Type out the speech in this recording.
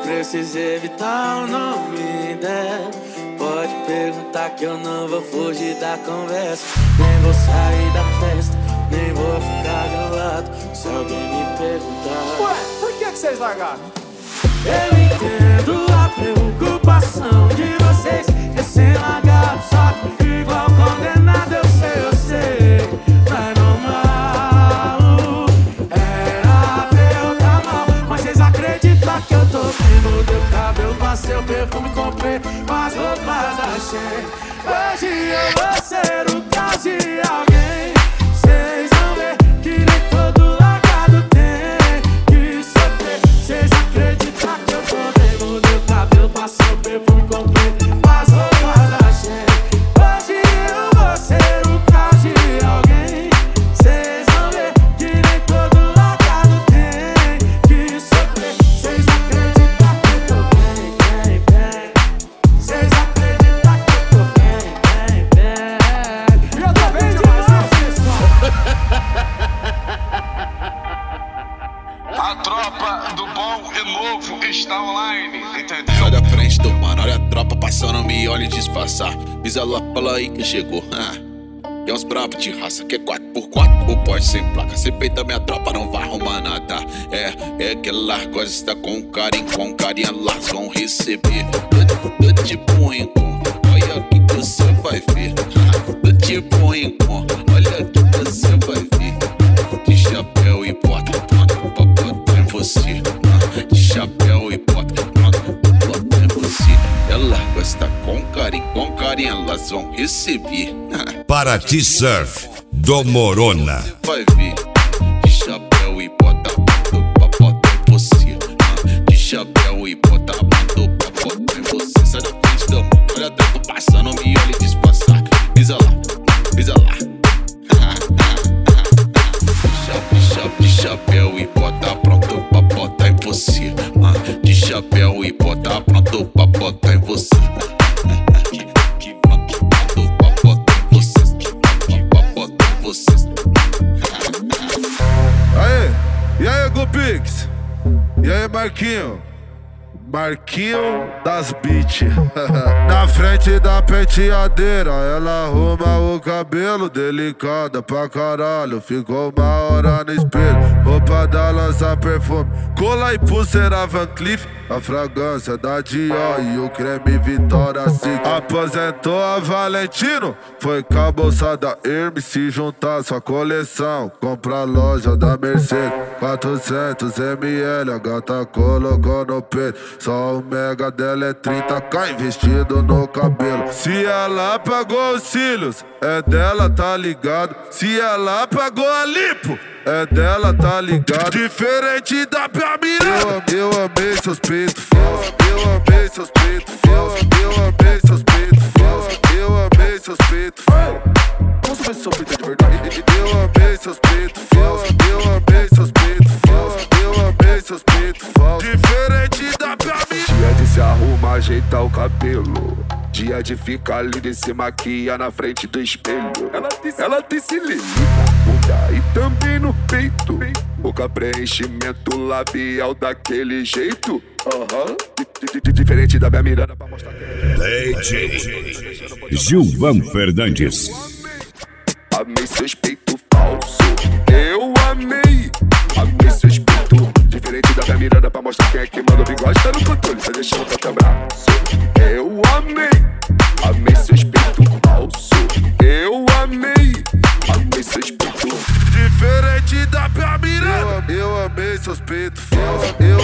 precisa evitar o nome dela. Pode perguntar que eu não vou fugir da conversa. Nem vou sair da festa, nem vou ficar do lado se alguém me perguntar. Ué, por que vocês largaram? Eu entendo a preocupação de vocês. Recém-largado, só que fico igual condenado. Eu sei, não é normal. Era pra eu tá mal, mas vocês acreditam que eu tô bem? Mudei o cabelo, passei o perfume, comprei as roupas da Shein. Hoje eu vou ser o caso de alguém. Vocês vão ver que nem todo largado tem que sofrer. Vocês acreditam que eu tô bem? Mudei o cabelo, passei o perfume, comprei as roupas da Shein. Hoje eu vou ser o caso de alguém. Vocês vão ver que nem todo largado tem que sofrer. Vocês acreditam que eu tô bem, bem, bem. Vocês acreditam que eu tô bem, bem, bem. Eu tô bem demais, pessoal. A tropa do bom e novo está online, entendeu? Sai da frente do mano, olha a tropa passando, me olha e disfarçar. Visa lá, fala aí que chegou. É uns bravos de raça, que é 4x4 ou Porsche sem placa. Se peita minha tropa, não vai arrumar nada. É que ela gosta com carinho, elas vão receber. Do tipo rincon, olha o que você vai ver. Do tipo rincon, olha o que você vai ver. De chapéu e bota, pronto, pra botar em você. De chapéu e bota, pronto, pra botar em você. Ela gosta com carinho, elas vão receber. Paraty Surf do Morona. Vai ver. De chapéu e bota, pronto, pra botar em você. De chapéu e bota, pronto, pra botar em você. Sai da frente da mão, olha a tropa passando, me olha e disfarçar. Pisa lá, pisa lá. De chapéu e bota pronto pra botar em você. De chapéu e bota pronto pra botar em você. Pronto pra botar em você. Pra botar em você. Aê, e aí, Gupix? E aí, Marquinho? Marquinho das Beat. Na frente da penteadeira, ela arruma o cabelo, delicada pra caralho. Ficou uma hora no espelho, roupa da lança perfume, cola e pulseira Van Cleef, a fragrância da Dior e o creme Vitória Secret. Aposentou a Valentino, foi com a bolsa da Hermes. Se juntar sua coleção, compra a loja da Mercedes. 400 ml, a gata colocou no peito. Só o mega dela é 30k investido no cabelo. Se ela pagou os cílios, é dela, tá ligado? Se ela pagou a lipo, é dela, tá ligado? Diferente da minha mirada. Eu amei seus peitos falsos. Eu amei seus peitos falsos. Eu amei seus peitos falsos. Eu amei seus peitos falsos. Posso ver se seu peito é de verdade? Eu amei seus peitos falsos. Eu amei seus peitos falsos. Eu amei seus peitos falsos. Diferente da minha mirada. Dia de se arrumar, ajeitar o cabelo. Dia de ficar linda e se maquiar na frente do espelho. Ela tem cilindro na bunda e também no peito. Boca preenchimento labial daquele jeito. Diferente da minha mirada pra mostrar que DJ Gilvan Fernandes. amei seus peitos falsos. Eu amei seus peitos. Diferente da minha mirada pra mostrar quem é que manda o bigode. Tá no controle, tá deixando o teu braço. Eu amei seus peitos falsos. Eu amei seus peitos. Diferente da minha mirada. Eu amei seus peitos falsos. Eu